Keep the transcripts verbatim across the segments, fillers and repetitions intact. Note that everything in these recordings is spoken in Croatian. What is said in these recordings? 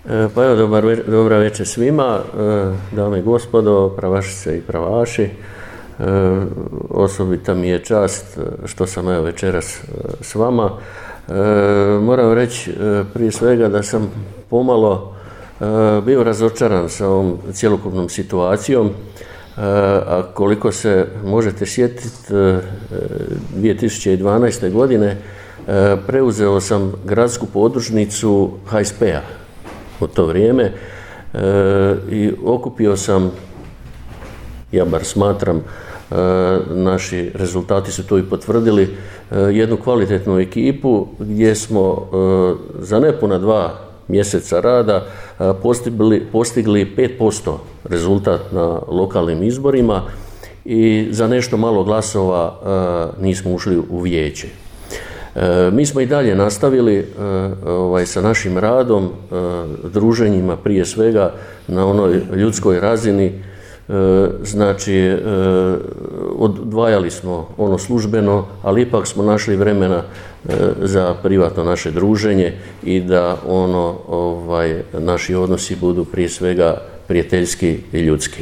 Pa evo, dobar ve- dobra večer svima, dame i gospodo, pravašice i pravaši. Osobita mi je čast što sam evo večeras s vama. Moram reći prije svega da sam pomalo bio razočaran sa ovom cjelokupnom situacijom, a koliko se možete sjetiti, dvije tisuće dvanaeste. godine preuzeo sam gradsku podružnicu H S P-a u to vrijeme i okupio sam, ja bar smatram, naši rezultati su to i potvrdili, jednu kvalitetnu ekipu gdje smo za nepuna dva mjeseca rada postigli, postigli pet posto rezultat na lokalnim izborima i za nešto malo glasova nismo ušli u vijeće. Mi smo i dalje nastavili ovaj, sa našim radom, druženjima prije svega na onoj ljudskoj razini. Znači, odvajali smo ono službeno, ali ipak smo našli vremena za privatno naše druženje i da ono, ovaj, naši odnosi budu prije svega prijateljski i ljudski.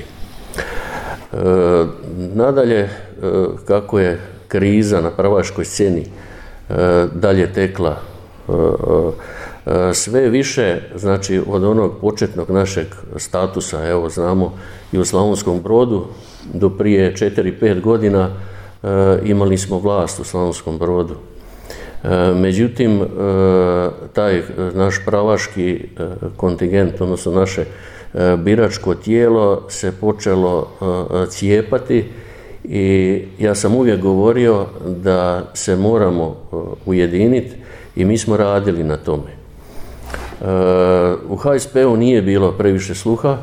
Nadalje, kako je kriza na pravaškoj sceni dalje tekla, sve više, znači od onog početnog našeg statusa, evo znamo i u Slavonskom Brodu, do prije četiri pet godina imali smo vlast u Slavonskom Brodu. Međutim, taj naš pravaški kontingent, odnosno naše biračko tijelo se počelo cijepati i ja sam uvijek govorio da se moramo ujediniti i mi smo radili na tome. U H S P-u nije bilo previše sluha.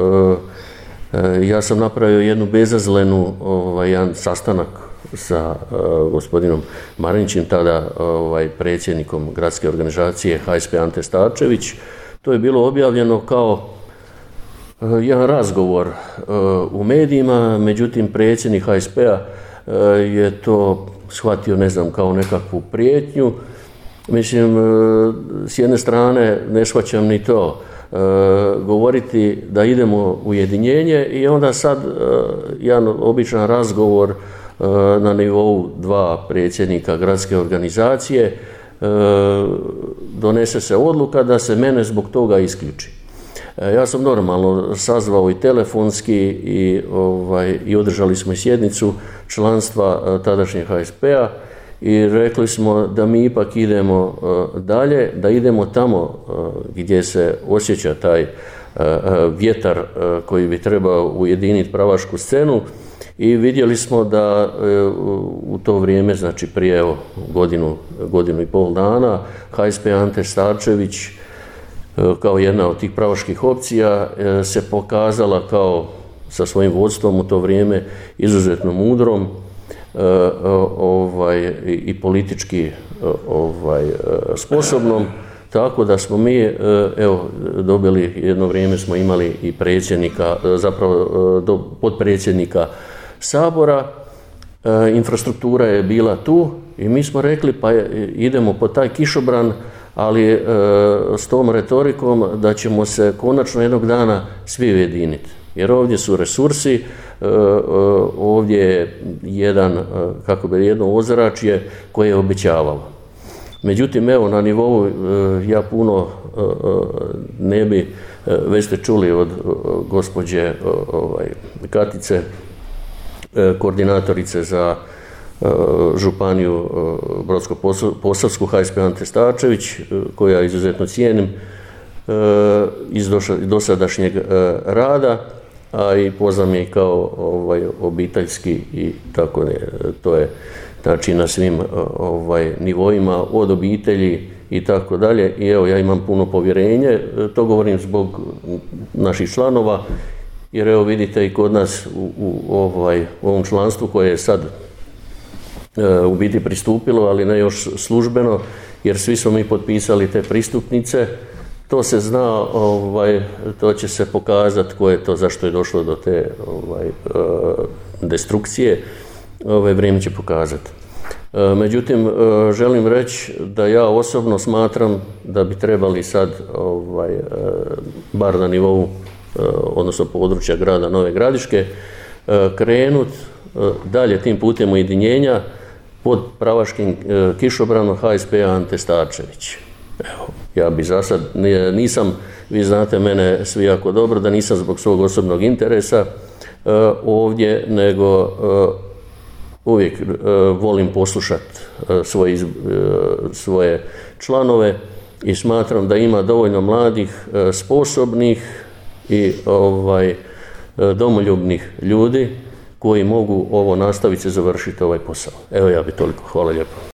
Ja sam napravio jednu bezazlenu ovaj, jedan sastanak sa uh, gospodinom Marinićem, tada ovaj, predsjednikom gradske organizacije H S P Ante Starčević. To je bilo objavljeno kao uh, jedan razgovor uh, u medijima, međutim predsjednik H S P-a uh, je to shvatio, ne znam, kao nekakvu prijetnju. Mislim, uh, s jedne strane ne shvaćam ni to. Uh, govoriti da idemo u ujedinjenje i onda sad uh, jedan običan razgovor uh, na nivou dva predsjednika gradske organizacije, uh, donese se odluka da se mene zbog toga isključi. Uh, ja sam normalno sazvao i telefonski i, ovaj, i održali smo i sjednicu članstva uh, tadašnjeg H S P-a i rekli smo da mi ipak idemo uh, dalje, da idemo tamo uh, gdje se osjeća taj uh, vjetar uh, koji bi trebao ujediniti pravašku scenu i vidjeli smo da uh, u to vrijeme, znači prije evo, godinu, godinu i pol dana, H S P Ante Starčević uh, kao jedna od tih pravaških opcija uh, se pokazala kao sa svojim vodstvom u to vrijeme izuzetno mudrom, Uh, ovaj, i politički ovaj, sposobnom, tako da smo mi evo, dobili, jedno vrijeme smo imali i predsjednika, zapravo do, potpredsjednika Sabora, infrastruktura je bila tu i mi smo rekli pa idemo po taj kišobran, ali s tom retorikom da ćemo se konačno jednog dana svi ujediniti. Jer ovdje su resursi, ovdje je jedan, kako bi jedno ozračje koje je obećavalo. Međutim, evo na nivou, ja puno ne bi, već ste čuli od gospođe ovaj, Katice, koordinatorice za županiju Brodsko-posavsku H S P Ante Starčević, koja izuzetno cijenim iz dosadašnjeg rada, a i poznam je kao ovaj, obiteljski i tako je, to je znači na svim ovaj, nivoima od obitelji i tako dalje. I evo ja imam puno povjerenje, to govorim zbog naših članova, jer evo vidite i kod nas u, u, ovaj, u ovom članstvu koje je sad e, u biti pristupilo, ali ne još službeno, jer svi smo mi potpisali te pristupnice. To se zna, ovaj, to će se pokazati ko je to, zašto je došlo do te ovaj, destrukcije, ovaj, vrijeme će pokazati. Međutim, želim reći da ja osobno smatram da bi trebali sad, ovaj, bar na nivou, odnosno područja grada Nove Gradiške, krenut dalje tim putem ujedinjenja pod pravaškim kišobranom H S P-a Ante Starčević. Evo, ja bi za sad, nisam, vi znate mene svi jako dobro, da nisam zbog svog osobnog interesa ovdje, nego uvijek volim poslušati svoje, svoje članove i smatram da ima dovoljno mladih, sposobnih i ovaj, domoljubnih ljudi koji mogu ovo nastaviti se završiti ovaj posao. Evo, ja bi toliko. Hvala lijepo.